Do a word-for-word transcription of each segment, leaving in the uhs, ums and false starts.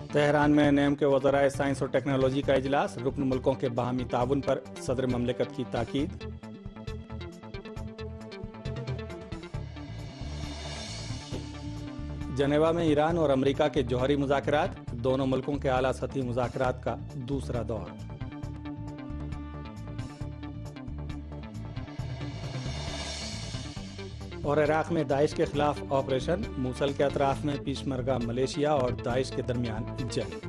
Tehran میں نیم کے وزرائے سائنس اور ٹیکنالوجی کا اجلاس، رکن ملکوں کے باہمی تعاون پر صدر مملکت کی تاکید۔ جنیوا میں ایران اور امریکہ کے جوہری مذاکرات، دونوں ملکوں کے اعلیٰ سطحی مذاکرات کا دوسرا دور۔ اور عراق میں داعش کے خلاف آپریشن، موصل کے اطراف میں پیشمرگہ ملیشیا اور داعش کے درمیان جنگ۔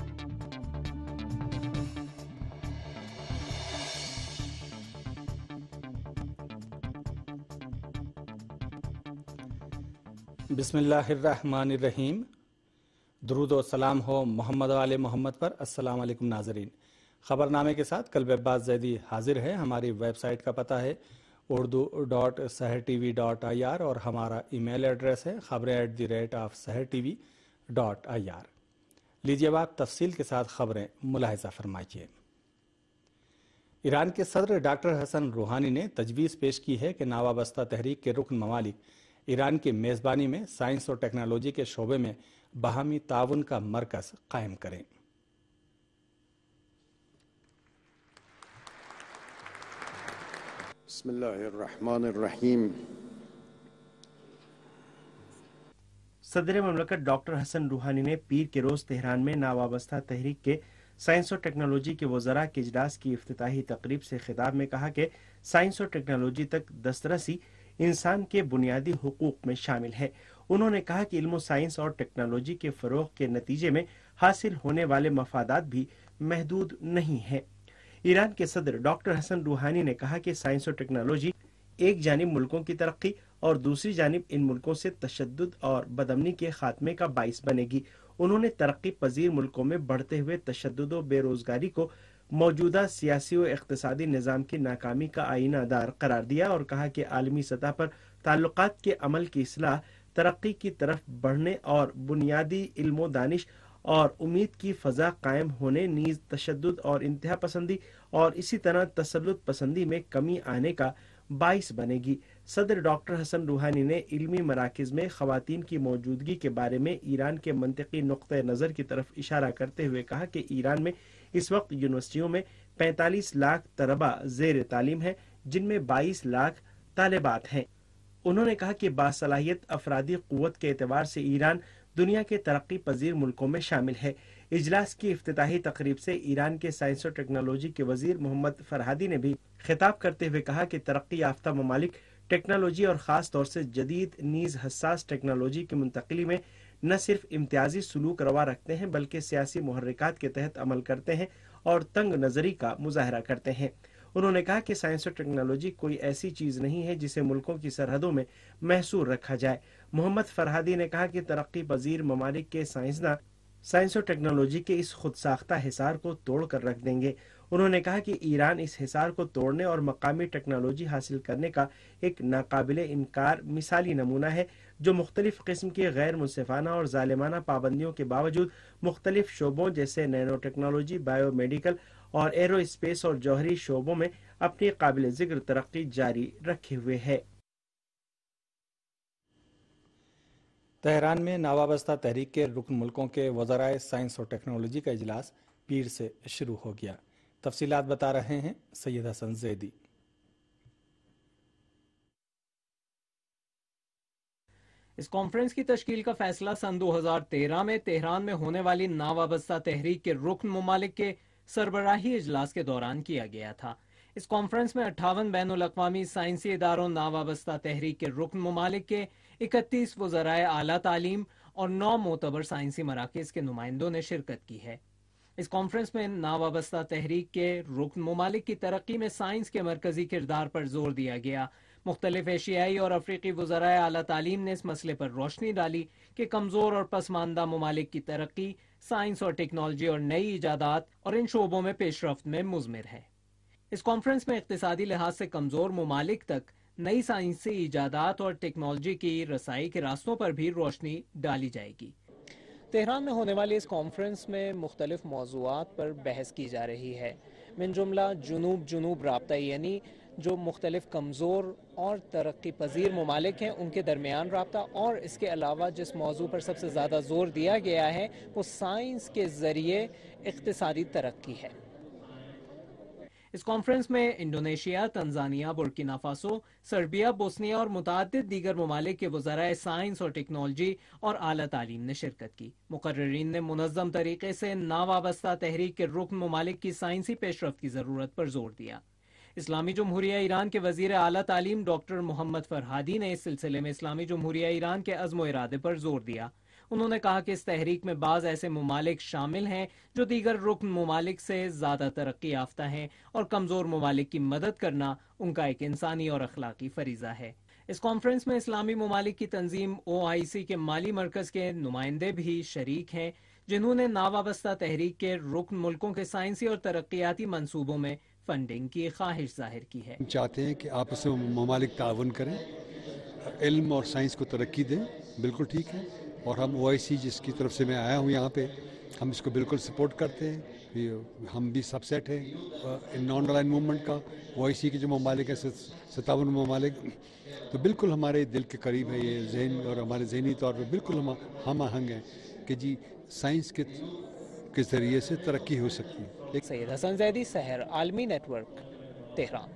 بسم اللہ الرحمن الرحیم۔ درود و سلام ہو محمد و آل محمد پر۔ السلام علیکم ناظرین، خبر نامے کے ساتھ کلب عباس زیدی حاضر ہے۔ ہماری ویب سائٹ کا پتہ ہے Urdu dot Sahar T V dot I R اور ہمارا ای میل ایڈریس ہے خبریں at the rate of Sahar T V dot I R. لیجیے اب آپ تفصیل کے ساتھ خبریں ملاحظہ فرمائیے۔ ایران کے صدر ڈاکٹر حسن روحانی نے تجویز پیش کی ہے کہ ناوابستہ تحریک کے رکن ممالک ایران کی میزبانی میں سائنس اور ٹیکنالوجی کے شعبے میں باہمی تعاون کا مرکز قائم کریں۔ بسم اللہ الرحمن الرحیم۔ صدر مملکت ڈاکٹر حسن روحانی نے پیر کے روز تہران میں ناوابستہ تحریک کے سائنس اور ٹیکنالوجی کے وزراء کے اجلاس کی افتتاحی تقریب سے خطاب میں کہا کہ سائنس اور ٹیکنالوجی تک دسترسی انسان کے بنیادی حقوق میں شامل ہے۔ انہوں نے کہا کہ علم و سائنس اور ٹیکنالوجی کے فروغ کے نتیجے میں حاصل ہونے والے مفادات بھی محدود نہیں ہیں۔ ایران کے صدر ڈاکٹر حسن روحانی نے کہا کہ سائنس اور ٹیکنالوجی ایک جانب ملکوں کی ترقی اور دوسری جانب ان ملکوں سے تشدد اور بدامنی کے خاتمے کا باعث بنے گی۔ انہوں نے ترقی پذیر ملکوں میں بڑھتے ہوئے تشدد و بے روزگاری کو موجودہ سیاسی و اقتصادی نظام کی ناکامی کا آئینہ دار قرار دیا اور کہا کہ عالمی سطح پر تعلقات کے عمل کی اصلاح، ترقی کی طرف بڑھنے اور بنیادی علم و دانش اور امید کی فضا قائم ہونے نیز تشدد اور انتہا پسندی اور اسی طرح تسلط پسندی میں کمی آنے کا باعث بنے گی۔ صدر ڈاکٹر حسن روحانی نے علمی مراکز میں خواتین کی موجودگی کے بارے میں ایران کے منطقی نقطہ نظر کی طرف اشارہ کرتے ہوئے کہا کہ ایران میں اس وقت یونیورسٹیوں میں پینتالیس لاکھ طلبہ زیر تعلیم ہیں، جن میں بائیس لاکھ طالبات ہیں۔ انہوں نے کہا کہ باصلاحیت افرادی قوت کے اعتبار سے ایران دنیا کے ترقی پذیر ملکوں میں شامل ہے۔ اجلاس کی افتتاحی تقریب سے ایران کے سائنس اور ٹیکنالوجی کے وزیر محمد فرہادی نے بھی خطاب کرتے ہوئے کہا کہ ترقی یافتہ ممالک ٹیکنالوجی اور خاص طور سے جدید نیز حساس ٹیکنالوجی کی منتقلی میں نہ صرف امتیازی سلوک روا رکھتے ہیں بلکہ سیاسی محرکات کے تحت عمل کرتے ہیں اور تنگ نظری کا مظاہرہ کرتے ہیں۔ انہوں نے کہا کہ سائنس اور ٹیکنالوجی کوئی ایسی چیز نہیں ہے جسے ملکوں کی سرحدوں میں محصور رکھا جائے۔ محمد فرہادی نے کہا کہ ترقی پذیر ممالک کے سائنسداں سائنس اور ٹیکنالوجی کے اس خود ساختہ حصار کو توڑ کر رکھ دیں گے۔ انہوں نے کہا کہ ایران اس حصار کو توڑنے اور مقامی ٹیکنالوجی حاصل کرنے کا ایک ناقابل انکار مثالی نمونہ ہے، جو مختلف قسم کی غیر منصفانہ اور ظالمانہ پابندیوں کے باوجود مختلف شعبوں جیسے نینو ٹیکنالوجی، بائیو میڈیکل اور ایرو اسپیس اور جوہری شعبوں میں اپنی قابل ذکر ترقی جاری رکھے ہوئے ہے۔ تہران میں ناوابستہ تحریک کے رکن ملکوں کے وزرائے سائنس اور ٹیکنالوجی کا اجلاس پیر سے شروع ہو گیا۔ تفصیلات بتا رہے ہیں سید حسن زیدی۔ اس کانفرنس کی تشکیل کا فیصلہ سن دو ہزار تیرہ میں تہران میں ہونے والی ناوابستہ تحریک کے رکن ممالک کے سربراہی اجلاس کے دوران کیا گیا تھا۔ اس کانفرنس میں اٹھاون بین الاقوامی سائنسی اداروں، ناوابستہ تحریک کے رکن ممالک کے اکتیس وزرائے اعلیٰ تعلیم اور نو معتبر سائنسی مراکز کے نمائندوں نے شرکت کی ہے۔ اس کانفرنس میں ناوابستہ تحریک کے رکن ممالک کی ترقی میں سائنس کے مرکزی کردار پر زور دیا گیا۔ مختلف ایشیائی اور افریقی وزرائے اعلیٰ تعلیم نے اس مسئلے پر روشنی ڈالی کہ کمزور اور پسماندہ ممالک کی ترقی سائنس اور ٹیکنالوجی اور نئی ایجادات اور ان شعبوں میں پیش رفت میں مضمر ہے۔ اس کانفرنس میں اقتصادی لحاظ سے کمزور ممالک تک نئی سائنسی ایجادات اور ٹیکنالوجی کی رسائی کے راستوں پر بھی روشنی ڈالی جائے گی۔ تہران میں ہونے والی اس کانفرنس میں مختلف موضوعات پر بحث کی جا رہی ہے، من جملہ جنوب جنوب رابطہ، یعنی جو مختلف کمزور اور ترقی پذیر ممالک ہیں ان کے درمیان رابطہ، اور اس کے علاوہ جس موضوع پر سب سے زیادہ زور دیا گیا ہے وہ سائنس کے ذریعے اقتصادی ترقی ہے۔ اس کانفرنس میں Indonesia, Tanzania, Burkina Faso, Serbia, Bosnia اور متعدد دیگر ممالک کے وزرائے سائنس اور ٹیکنالوجی اور اعلیٰ تعلیم نے شرکت کی۔ مقررین نے منظم طریقے سے ناوابستہ تحریک کے رکن ممالک کی سائنسی پیش رفت کی ضرورت پر زور دیا۔ اسلامی جمہوریہ ایران کے وزیر اعلیٰ تعلیم ڈاکٹر محمد فرہادی نے اس سلسلے میں اسلامی جمہوریہ ایران کے عزم و ارادے پر زور دیا۔ انہوں نے کہا کہ اس تحریک میں بعض ایسے ممالک شامل ہیں جو دیگر رکن ممالک سے زیادہ ترقی یافتہ ہیں، اور کمزور ممالک کی مدد کرنا ان کا ایک انسانی اور اخلاقی فریضہ ہے۔ اس کانفرنس میں اسلامی ممالک کی تنظیم او آئی سی کے مالی مرکز کے نمائندے بھی شریک ہیں، جنہوں نے ناوابستہ تحریک کے رکن ملکوں کے سائنسی اور ترقیاتی منصوبوں میں فنڈنگ کی خواہش ظاہر کی ہے۔ ہم چاہتے ہیں کہ آپس میں ممالک تعاون کریں، علم اور سائنس کو ترقی دیں، بالکل ٹھیک ہے، اور ہم او آئی سی جس کی طرف سے میں آیا ہوں یہاں پہ، ہم اس کو بالکل سپورٹ کرتے ہیں۔ ہم بھی سب سیٹ ہیں نان الائن موومنٹ کا، او آئی سی کے جو ممالک ہیں ستاون ممالک، تو بالکل ہمارے دل کے قریب ہے یہ ذہن، اور ہمارے ذہنی طور پہ بالکل ہم ہم آہنگ ہیں کہ جی سائنس کے کے ذریعے سے ترقی ہو سکتی ہے۔ سید حسن زیدی، سحر عالمی نیٹ ورک، تہران۔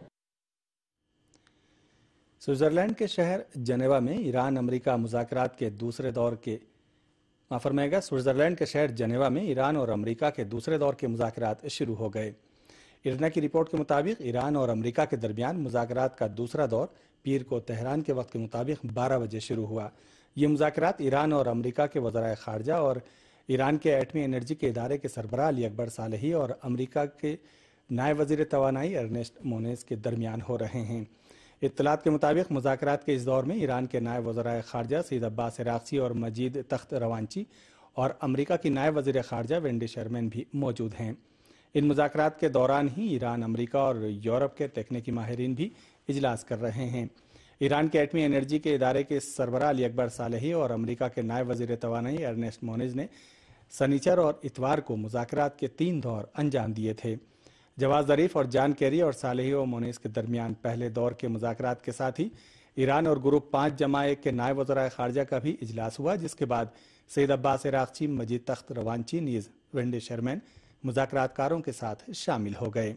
سوئٹزرلینڈ کے شہر جنیوا میں ایران امریکہ مذاکرات کے دوسرے دور کے معاف فرمائے گا سوئٹزرلینڈ کے شہر جنیوا میں ایران اور امریکہ کے دوسرے دور کے مذاکرات شروع ہو گئے۔ ارنا کی رپورٹ کے مطابق ایران اور امریکہ کے درمیان مذاکرات کا دوسرا دور پیر کو تہران کے وقت کے مطابق بارہ بجے شروع ہوا۔ یہ مذاکرات ایران اور امریکہ کے وزرائے خارجہ اور ایران کے ایٹمی انرجی کے ادارے کے سربراہ علی اکبر صالحی اور امریکہ کے نائب وزیر توانائی ارنسٹ مونیز کے درمیان ہو رہے ہیں۔ اطلاعات کے مطابق مذاکرات کے اس دور میں ایران کے نائب وزرائے خارجہ سید عباس عراقچی اور مجید تخت روانچی اور امریکہ کی نائب وزیر خارجہ وینڈی شرمین بھی موجود ہیں۔ ان مذاکرات کے دوران ہی ایران، امریکہ اور یورپ کے تکنیکی ماہرین بھی اجلاس کر رہے ہیں۔ ایران کے ایٹمی انرجی کے ادارے کے سربراہ علی اکبر صالحی اور امریکہ کے نائب وزیر توانائی ارنسٹ مونیز نے سنیچر اور اتوار کو مذاکرات کے تین دور انجام دیے تھے۔ جواز ظریف اور جان کیری اور صالحی و مونیز کے درمیان پہلے دور کے مذاکرات کے ساتھ ہی ایران اور گروپ پانچ جمع ایک کے نائب وزرائے خارجہ کا بھی اجلاس ہوا، جس کے بعد سید عباس عراقچی، مجید تخت روانچی نیز وینڈی شرمین مذاکرات کاروں کے ساتھ شامل ہو گئے۔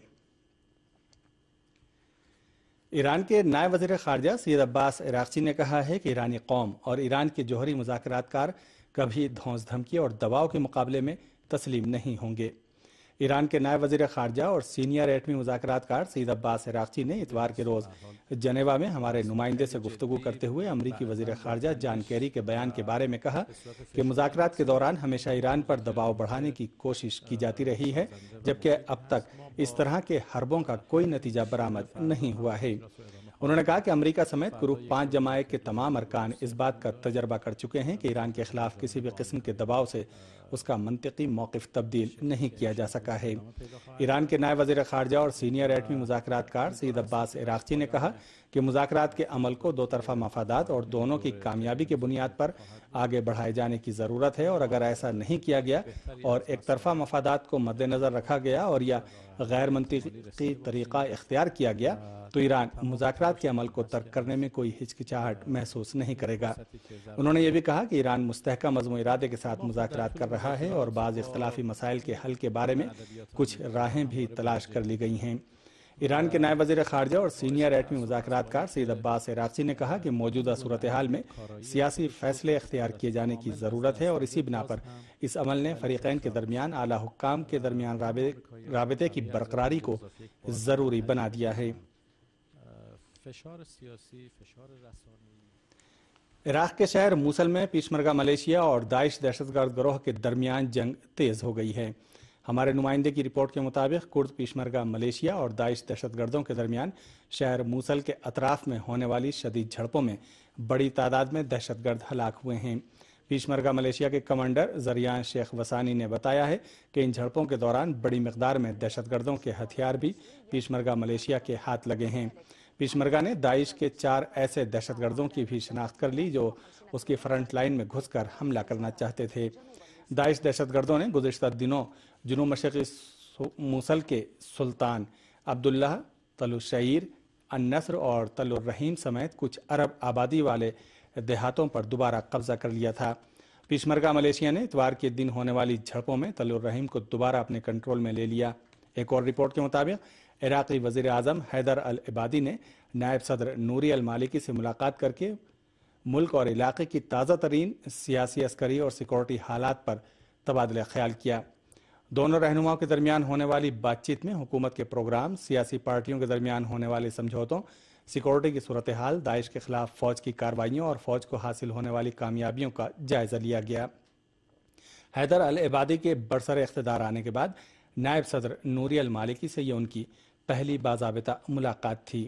ایران کے نائب وزیر خارجہ سید عباس عراقچی نے کہا ہے کہ ایرانی قوم اور ایران کے جوہری مذاکرات کار کبھی دھونس دھمکی اور دباؤ کے مقابلے میں تسلیم نہیں ہوں گے۔ ایران کے نائب وزیر خارجہ اور سینئر ایٹمی مذاکرات کار سید عباس عراقچی نے اتوار کے روز جنیوا میں ہمارے نمائندے سے گفتگو کرتے ہوئے امریکی وزیر خارجہ جان کیری کے بیان کے بارے میں کہا کہ مذاکرات کے دوران ہمیشہ ایران پر دباؤ بڑھانے کی کوشش کی جاتی رہی ہے، جبکہ اب تک اس طرح کے حربوں کا کوئی نتیجہ برآمد نہیں ہوا ہے۔ انہوں نے کہا کہ امریکہ سمیت گروپ پانچ جماعت کے تمام ارکان اس بات کا تجربہ کر چکے ہیں کہ ایران کے خلاف کسی بھی قسم کے دباؤ سے اس کا منطقی موقف تبدیل نہیں کیا جا سکا ہے۔ ایران کے نائب وزیر خارجہ اور سینئر ایٹمی مذاکرات کار سید عباس عراقچی نے کہا کہ مذاکرات کے عمل کو دو طرفہ مفادات اور دونوں کی کامیابی کی بنیاد پر آگے بڑھائے جانے کی ضرورت ہے، اور اگر ایسا نہیں کیا گیا اور ایک طرفہ مفادات کو مد نظر رکھا گیا اور یا غیر منطقی طریقہ اختیار کیا گیا تو ایران مذاکرات کے عمل کو ترک کرنے میں کوئی ہچکچاہٹ محسوس نہیں کرے گا۔ انہوں نے یہ بھی کہا کہ ایران مستحکم عزم و ارادے کے ساتھ مذاکرات کر رہا ہے اور بعض اختلافی مسائل کے حل کے بارے میں کچھ راہیں بھی تلاش کر لی گئی ہیں۔ ایران کے نائب وزیر خارجہ اور سینئر ایٹمی مذاکرات کار سید عباس عراقچی نے کہا کہ موجودہ صورتحال میں سیاسی فیصلے اختیار کیے جانے کی ضرورت ہے، اور اسی بنا پر اس عمل نے فریقین کے درمیان اعلیٰ حکام کے درمیان رابطے کی برقراری کو ضروری بنا دیا ہے۔ عراق کے شہر موصل میں پیشمرگہ ملیشیا اور داعش دہشت گرد گروہ کے درمیان جنگ تیز ہو گئی ہے۔ ہمارے نمائندے کی رپورٹ کے مطابق کرد پیشمرگہ ملیشیا اور داعش دہشت گردوں کے درمیان شہر موصل کے اطراف میں ہونے والی شدید جھڑپوں میں بڑی تعداد میں دہشت گرد ہلاک ہوئے ہیں۔ پیشمرگہ ملیشیا کے کمانڈر زریان شیخ وسانی نے بتایا ہے کہ ان جھڑپوں کے دوران بڑی مقدار میں دہشت گردوں کے ہتھیار بھی پیشمرگہ ملیشیا کے ہاتھ لگے ہیں۔ پیشمرگہ نے داعش کے چار ایسے دہشت گردوں کی بھی شناخت کر لی جو اس کی فرنٹ لائن میں گھس کر حملہ کرنا چاہتے تھے۔ داعش دہشت گردوں نے گزشتہ دنوں جنوب مشرقی موصل کے سلطان عبداللہ، تلو شعیر، النصر اور تل الرحیم سمیت کچھ عرب آبادی والے دیہاتوں پر دوبارہ قبضہ کر لیا تھا۔ پیشمرگہ ملیشیا نے اتوار کے دن ہونے والی جھڑپوں میں تل الرحیم کو دوبارہ اپنے کنٹرول میں لے لیا۔ ایک اور رپورٹ کے مطابق عراقی وزیر اعظم حیدر العبادی نے نائب صدر نوری المالکی سے ملاقات کر کے ملک اور علاقے کی تازہ ترین سیاسی، عسکری اور سیکورٹی حالات پر تبادلہ خیال کیا۔ دونوں رہنماؤں کے درمیان ہونے والی بات چیت میں حکومت کے پروگرام، سیاسی پارٹیوں کے درمیان ہونے والے سمجھوتوں، سیکورٹی کی صورتحال، داعش کے خلاف فوج کی کارروائیوں اور فوج کو حاصل ہونے والی کامیابیوں کا جائزہ لیا گیا۔ حیدر العبادی کے برسر اقتدار آنے کے بعد نائب صدر نوری المالکی سے یہ ان کی پہلی باضابطہ ملاقات تھی۔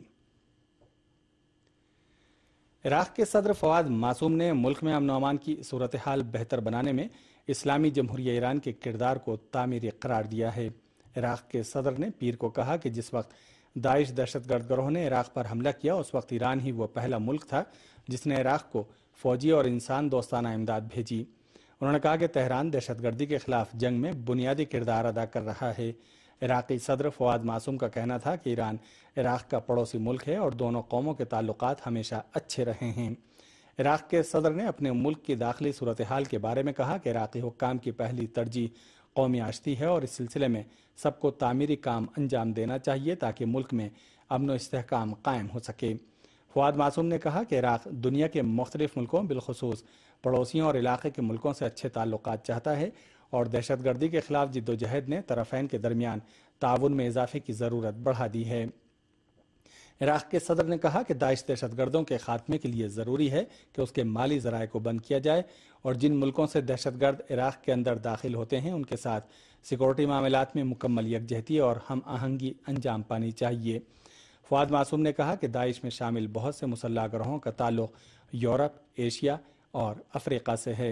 عراق کے صدر فواد معصوم نے ملک میں امن و امان کی صورتحال بہتر بنانے میں اسلامی جمہوریہ ایران کے کردار کو تعمیری قرار دیا ہے۔ عراق کے صدر نے پیر کو کہا کہ جس وقت داعش دہشت گرد گروہ نے عراق پر حملہ کیا اس وقت ایران ہی وہ پہلا ملک تھا جس نے عراق کو فوجی اور انسان دوستانہ امداد بھیجی۔ انہوں نے کہا کہ تہران دہشت گردی کے خلاف جنگ میں بنیادی کردار ادا کر رہا ہے۔ عراقی صدر فواد معصوم کا کہنا تھا کہ ایران عراق کا پڑوسی ملک ہے اور دونوں قوموں کے تعلقات ہمیشہ اچھے رہے ہیں۔ عراق کے صدر نے اپنے ملک کی داخلی صورتحال کے بارے میں کہا کہ عراقی حکام کی پہلی ترجیح قومی آشتی ہے اور اس سلسلے میں سب کو تعمیری کام انجام دینا چاہیے تاکہ ملک میں امن و استحکام قائم ہو سکے۔ فواد معصوم نے کہا کہ عراق دنیا کے مختلف ملکوں بالخصوص پڑوسیوں اور علاقے کے ملکوں سے اچھے تعلقات چاہتا ہے اور دہشت گردی کے خلاف جد و جہد نے طرفین کے درمیان تعاون میں اضافے کی ضرورت بڑھا دی ہے۔ عراق کے صدر نے کہا کہ داعش دہشت گردوں کے خاتمے کے لیے ضروری ہے کہ اس کے مالی ذرائع کو بند کیا جائے اور جن ملکوں سے دہشت گرد عراق کے اندر داخل ہوتے ہیں ان کے ساتھ سیکورٹی معاملات میں مکمل یکجہتی اور ہم آہنگی انجام پانی چاہیے۔ فواد معصوم نے کہا کہ داعش میں شامل بہت سے مسلح گروہوں کا تعلق یورپ، ایشیا اور افریقہ سے ہے۔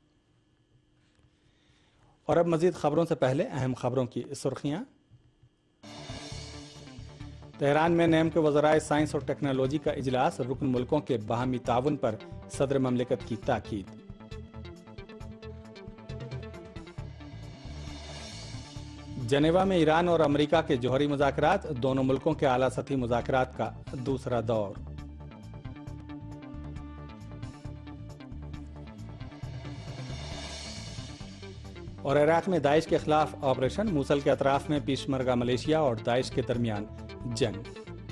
اور اب مزید خبروں سے پہلے اہم خبروں کی سرخیاں۔ تہران میں نیم کے وزرائے سائنس اور ٹیکنالوجی کا اجلاس، رکن ملکوں کے باہمی تعاون پر صدر مملکت کی تاکید۔ جنیوا میں ایران اور امریکہ کے جوہری مذاکرات، دونوں ملکوں کے اعلیٰ سطحی مذاکرات کا دوسرا دور۔ اور عراق میں داعش کے خلاف آپریشن، موصل کے اطراف میں پیشمرگہ ملیشیا اور داعش کے درمیان جنگ۔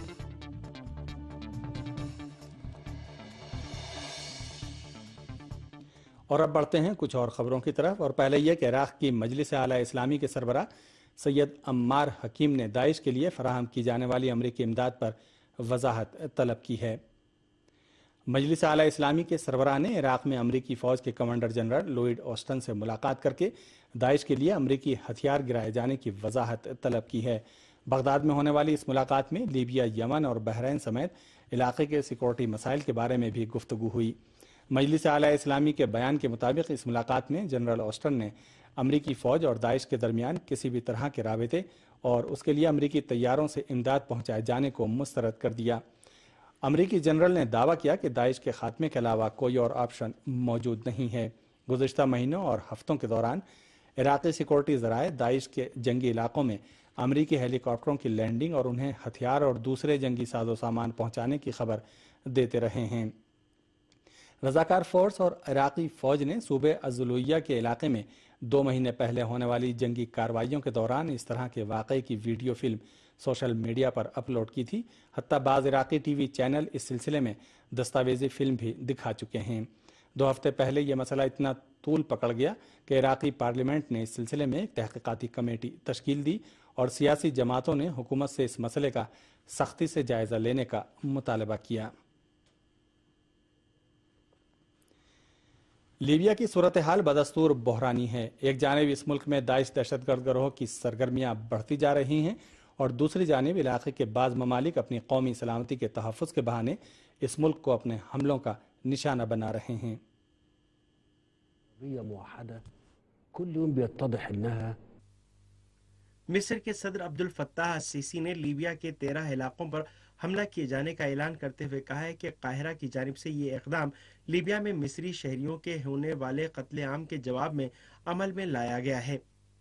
اور اب بڑھتے ہیں کچھ اور خبروں کی طرف، اور پہلے یہ کہ عراق کی مجلس اعلیٰ اسلامی کے سربراہ سید عمار حکیم نے داعش کے لیے فراہم کی جانے والی امریکی امداد پر وضاحت طلب کی ہے۔ مجلس اعلیٰ اسلامی کے سربراہ نے عراق میں امریکی فوج کے کمانڈر جنرل لوئڈ آسٹن سے ملاقات کر کے داعش کے لیے امریکی ہتھیار گرائے جانے کی وضاحت طلب کی ہے۔ بغداد میں ہونے والی اس ملاقات میں لیبیا، یمن اور بحرین سمیت علاقے کے سیکورٹی مسائل کے بارے میں بھی گفتگو ہوئی۔ مجلس اعلیٰ اسلامی کے بیان کے مطابق اس ملاقات میں جنرل آسٹن نے امریکی فوج اور داعش کے درمیان کسی بھی طرح کے رابطے اور اس کے لیے امریکی طیاروں سے امداد پہنچائے جانے کو مسترد کر دیا۔ امریکی جنرل نے دعویٰ کیا کہ داعش کے خاتمے کے علاوہ کوئی اور آپشن موجود نہیں ہے۔ گزشتہ مہینوں اور ہفتوں کے دوران عراقی سیکورٹی ذرائع داعش کے جنگی علاقوں میں امریکی ہیلی کاپٹروں کی لینڈنگ اور انہیں ہتھیار اور دوسرے جنگی ساز و سامان پہنچانے کی خبر دیتے رہے ہیں۔ رضاکار فورس اور عراقی فوج نے صوبے الزلویہ کے علاقے میں دو مہینے پہلے ہونے والی جنگی کارروائیوں کے دوران اس طرح کے واقعے کی ویڈیو فلم سوشل میڈیا پر اپلوڈ کی تھی۔ حتیٰ بعض عراقی ٹی وی چینل اس سلسلے میں دستاویزی فلم بھی دکھا چکے ہیں۔ دو ہفتے پہلے یہ مسئلہ اتنا طول پکڑ گیا کہ عراقی پارلیمنٹ نے اس سلسلے میں ایک تحقیقاتی کمیٹی تشکیل دی اور سیاسی جماعتوں نے حکومت سے اس مسئلے کا سختی سے جائزہ لینے کا مطالبہ کیا۔ لیبیا کی صورتحال بدستور بحرانی ہے۔ ایک جانب اس ملک میں داعش دہشت گرد گروہ کی سرگرمیاں بڑھتی جا رہی ہیں اور دوسری جانب علاقے کے بعض ممالک اپنی قومی سلامتی کے تحفظ کے بہانے اس ملک کو اپنے حملوں کا نشانہ بنا رہے ہیں۔ مصر کے صدر عبد الفتاح السیسی نے لیبیا کے تیرہ علاقوں پر حملہ کیے جانے کا اعلان کرتے ہوئے کہا ہے کہ قاہرہ کی جانب سے یہ اقدام لیبیا میں مصری شہریوں کے ہونے والے قتل عام کے جواب میں عمل میں لایا گیا ہے۔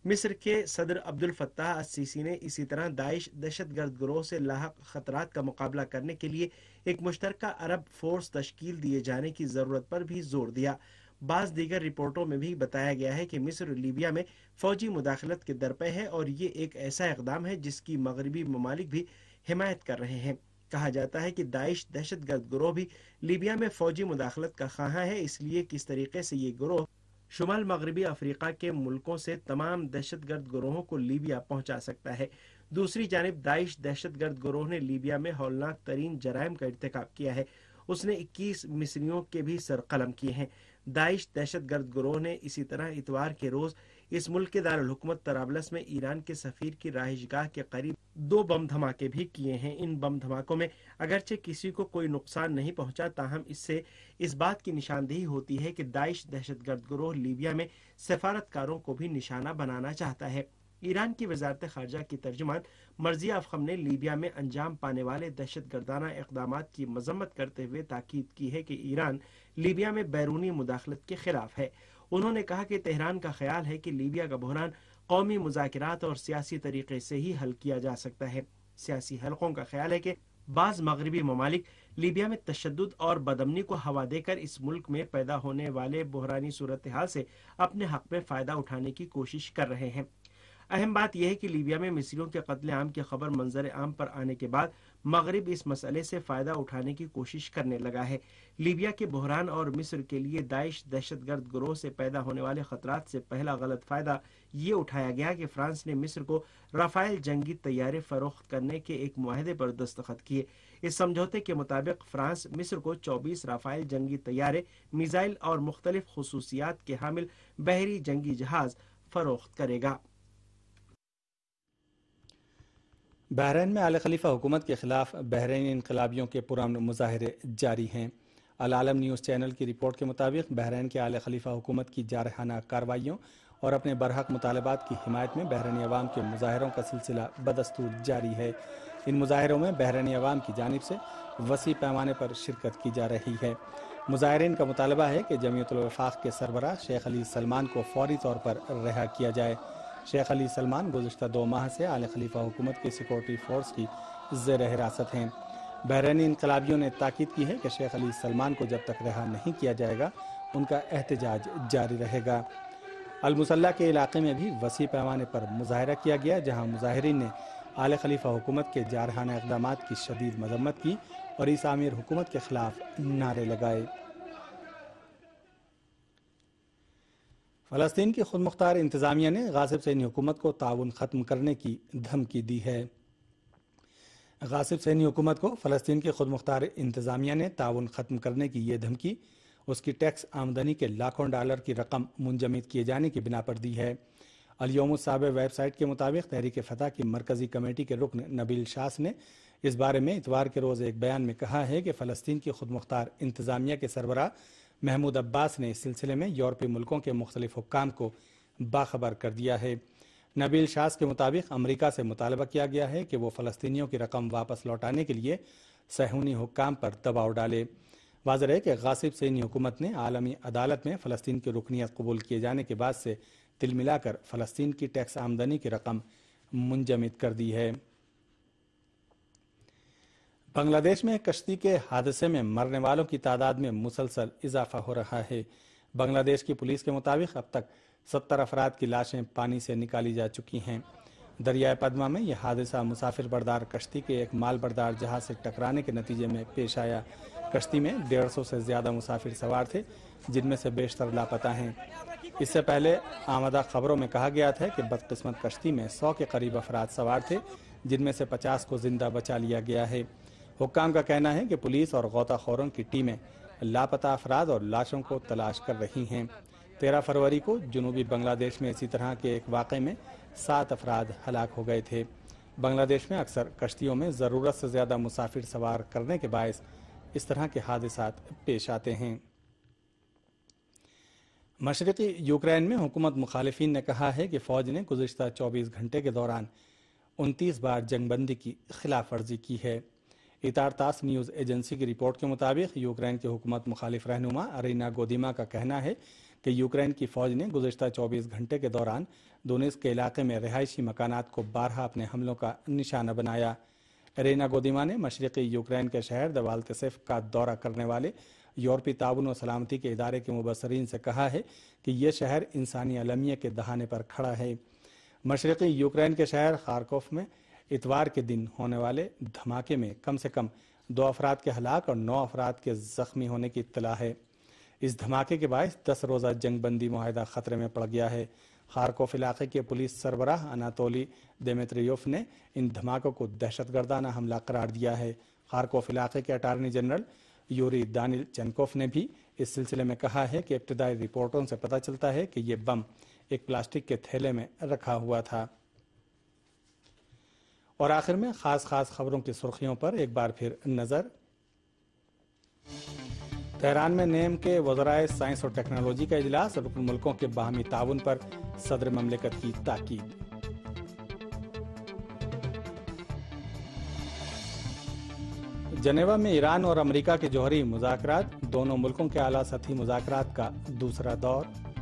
مصر کے صدر عبدل فتاح السیسی نے اسی طرح داعش دہشت گرد گروہ سے لاحق خطرات کا مقابلہ کرنے کے لیے ایک مشترکہ عرب فورس تشکیل دیے جانے کی ضرورت پر بھی زور دیا۔ بعض دیگر رپورٹوں میں بھی بتایا گیا ہے کہ مصر لیبیا میں فوجی مداخلت کے درپے ہے اور یہ ایک ایسا اقدام ہے جس کی مغربی ممالک بھی حمایت کر رہے ہیں۔ کہا جاتا ہے کہ داعش دہشت گرد گروہ بھی لیبیا میں فوجی مداخلت کا خواہاں ہے، اس لیے کس طریقے سے یہ گروہ شمال مغربی افریقہ کے ملکوں سے تمام دہشت گرد گروہوں کو لیبیا پہنچا سکتا ہے۔ دوسری جانب داعش دہشت گرد گروہ نے لیبیا میں ہولناک ترین جرائم کا ارتکاب کیا ہے۔ اس نے اکیس مصریوں کے بھی سر قلم کیے ہیں۔ داعش دہشت گرد گروہ نے اسی طرح اتوار کے روز اس ملک کے دارالحکومت طرابلس میں ایران کے سفیر کی رہائش گاہ کے قریب دو بم دھماکے بھی کیے ہیں۔ ان بم دھماکوں میں اگرچہ کسی کو کوئی نقصان نہیں پہنچا، تاہم اس سے اس بات کی نشاندہی ہوتی ہے کہ داعش دہشت گرد گروہ لیبیا میں سفارتکاروں کو بھی نشانہ بنانا چاہتا ہے۔ ایران کی وزارت خارجہ کی ترجمان مرضیہ افخم نے لیبیا میں انجام پانے والے دہشت گردانہ اقدامات کی مذمت کرتے ہوئے تاکید کی ہے کہ ایران لیبیا میں بیرونی مداخلت کے خلاف ہے۔ انہوں نے کہا کہ تہران کا خیال ہے کہ لیبیا کا بحران قومی مذاکرات اور سیاسی طریقے سے ہی حل کیا جا سکتا ہے۔ سیاسی حلقوں کا خیال ہے کہ بعض مغربی ممالک لیبیا میں تشدد اور بدامنی کو ہوا دے کر اس ملک میں پیدا ہونے والے بحرانی صورتحال سے اپنے حق میں فائدہ اٹھانے کی کوشش کر رہے ہیں۔ اہم بات یہ ہے کہ لیبیا میں مصریوں کے قتل عام کی خبر منظر عام پر آنے کے بعد مغرب اس مسئلے سے فائدہ اٹھانے کی کوشش کرنے لگا ہے۔ لیبیا کے بحران اور مصر کے لیے داعش دہشت گرد گروہ سے پیدا ہونے والے خطرات سے پہلا غلط فائدہ یہ اٹھایا گیا کہ فرانس نے مصر کو رافائل جنگی طیارے فروخت کرنے کے ایک معاہدے پر دستخط کیے۔ اس سمجھوتے کے مطابق فرانس مصر کو چوبیس رافائل جنگی طیارے، میزائل اور مختلف خصوصیات کے حامل بحری جنگی جہاز فروخت کرے گا۔ بحرین میں آل خلیفہ حکومت کے خلاف بحرینی انقلابیوں کے پرامن مظاہرے جاری ہیں۔ العالم نیوز چینل کی رپورٹ کے مطابق بحرین کے آل خلیفہ حکومت کی جارحانہ کارروائیوں اور اپنے برحق مطالبات کی حمایت میں بحرینی عوام کے مظاہروں کا سلسلہ بدستور جاری ہے۔ ان مظاہروں میں بحرینی عوام کی جانب سے وسیع پیمانے پر شرکت کی جا رہی ہے۔ مظاہرین کا مطالبہ ہے کہ جمعیت الوفاق کے سربراہ شیخ علی سلمان کو فوری طور پر رہا کیا جائے۔ شیخ علی سلمان گزشتہ دو ماہ سے آل خلیفہ حکومت کی سیکورٹی فورس کی زیر حراست ہیں۔ بحرینی انقلابیوں نے تاکید کی ہے کہ شیخ علی سلمان کو جب تک رہا نہیں کیا جائے گا ان کا احتجاج جاری رہے گا۔ المسلح کے علاقے میں بھی وسیع پیمانے پر مظاہرہ کیا گیا، جہاں مظاہرین نے آل خلیفہ حکومت کے جارحانہ اقدامات کی شدید مذمت کی اور عیسی امیر حکومت کے خلاف نعرے لگائے۔ فلسطین کی خود مختار انتظامیہ نے غاصب صہیونی حکومت کو تعاون ختم کرنے کی دھمکی دی ہے۔ غاصب صہیونی حکومت کو فلسطین کی خود مختار انتظامیہ نے تعاون ختم کرنے کی یہ دھمکی اس کی ٹیکس آمدنی کے لاکھوں ڈالر کی رقم منجمد کیے جانے کی بنا پر دی ہے۔ الیوم الصابع ویب سائٹ کے مطابق تحریک فتح کی مرکزی کمیٹی کے رکن نبیل شاس نے اس بارے میں اتوار کے روز ایک بیان میں کہا ہے کہ فلسطین کی خود مختار انتظامیہ کے سربراہ محمود عباس نے اس سلسلے میں یورپی ملکوں کے مختلف حکام کو باخبر کر دیا ہے۔ نبیل شاس کے مطابق امریکہ سے مطالبہ کیا گیا ہے کہ وہ فلسطینیوں کی رقم واپس لوٹانے کے لیے صہیونی حکام پر دباؤ ڈالے۔ واضح ہے کہ غاصب صہیونی حکومت نے عالمی عدالت میں فلسطین کی رکنیت قبول کیے جانے کے بعد سے تل ملا کر فلسطین کی ٹیکس آمدنی کی رقم منجمد کر دی ہے۔ بنگلہ دیش میں کشتی کے حادثے میں مرنے والوں کی تعداد میں مسلسل اضافہ ہو رہا ہے۔ بنگلہ دیش کی پولیس کے مطابق اب تک ستر افراد کی لاشیں پانی سے نکالی جا چکی ہیں۔ دریائے پدما میں یہ حادثہ مسافر بردار کشتی کے ایک مال بردار جہاز سے ٹکرانے کے نتیجے میں پیش آیا۔ کشتی میں ڈیڑھ سو سے زیادہ مسافر سوار تھے، جن میں سے بیشتر لاپتہ ہیں۔ اس سے پہلے آمدہ خبروں میں کہا گیا تھا کہ بدقسمت کشتی میں سو کے قریب افراد سوار تھے، جن میں سے پچاس کو زندہ بچا لیا گیا ہے۔ حکام کا کہنا ہے کہ پولیس اور غوطہ خوروں کی ٹیمیں لاپتہ افراد اور لاشوں کو تلاش کر رہی ہیں۔ تیرہ فروری کو جنوبی بنگلہ دیش میں اسی طرح کے ایک واقعے میں سات افراد ہلاک ہو گئے تھے۔ بنگلہ دیش میں اکثر کشتیوں میں ضرورت سے زیادہ مسافر سوار کرنے کے باعث اس طرح کے حادثات پیش آتے ہیں۔ مشرقی یوکرین میں حکومت مخالفین نے کہا ہے کہ فوج نے گزشتہ چوبیس گھنٹے کے دوران انتیس بار جنگ بندی کی خلاف ورزی کی ہے۔ اتارتاس نیوز ایجنسی کی رپورٹ کے مطابق یوکرین کے حکومت مخالف رہنما ارینا گودیما کا کہنا ہے کہ یوکرین کی فوج نے گزشتہ چوبیس گھنٹے کے دوران دونیتسک کے علاقے میں رہائشی مکانات کو بارہا اپنے حملوں کا نشانہ بنایا۔ ارینا گودیما نے مشرقی یوکرین کے شہر دوالتسیف کا دورہ کرنے والے یورپی تعاون و سلامتی کے ادارے کے مبصرین سے کہا ہے کہ یہ شہر انسانی المیہ کے دہانے پر کھڑا ہے۔ مشرقی یوکرین کے شہر خارکوف میں اتوار کے دن ہونے والے دھماکے میں کم سے کم دو افراد کے ہلاک اور نو افراد کے زخمی ہونے کی اطلاع ہے۔ اس دھماکے کے باعث دس روزہ جنگ بندی معاہدہ خطرے میں پڑ گیا ہے۔ خارکوف علاقے کے پولیس سربراہ اناتولی دیمیتریوف نے ان دھماکوں کو دہشت گردانہ حملہ قرار دیا ہے۔ خارکوف علاقے کے اٹارنی جنرل یوری دانیل چینکوف نے بھی اس سلسلے میں کہا ہے کہ ابتدائی رپورٹوں سے پتہ چلتا ہے کہ یہ بم ایک پلاسٹک کے تھیلے میں رکھا ہوا تھا۔ اور آخر میں خاص خاص خبروں کی سرخیوں پر ایک بار پھر نظر۔ تہران میں نیم کے وزرائے سائنس اور ٹیکنالوجی کا اجلاس، رکن ملکوں کے باہمی تعاون پر صدر مملکت کی تاکید۔ جنیوا میں ایران اور امریکہ کے جوہری مذاکرات، دونوں ملکوں کے اعلیٰ سطحی مذاکرات کا دوسرا دور۔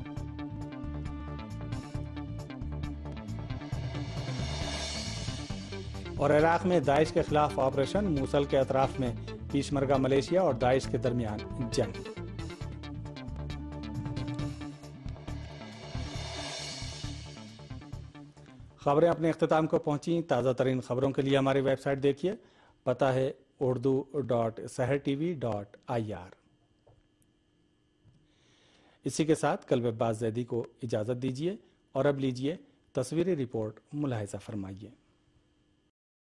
اور عراق میں داعش کے خلاف آپریشن، موصل کے اطراف میں پیشمرگہ ملیشیا اور داعش کے درمیان جنگ۔ خبریں اپنے اختتام کو پہنچیں۔ تازہ ترین خبروں کے لیے ہماری ویب سائٹ دیکھیے، پتہ ہے Urdu dot Sahar T V dot I R. اسی کے ساتھ کلب عباس زیدی کو اجازت دیجیے اور اب لیجیے تصویری رپورٹ ملاحظہ فرمائیے۔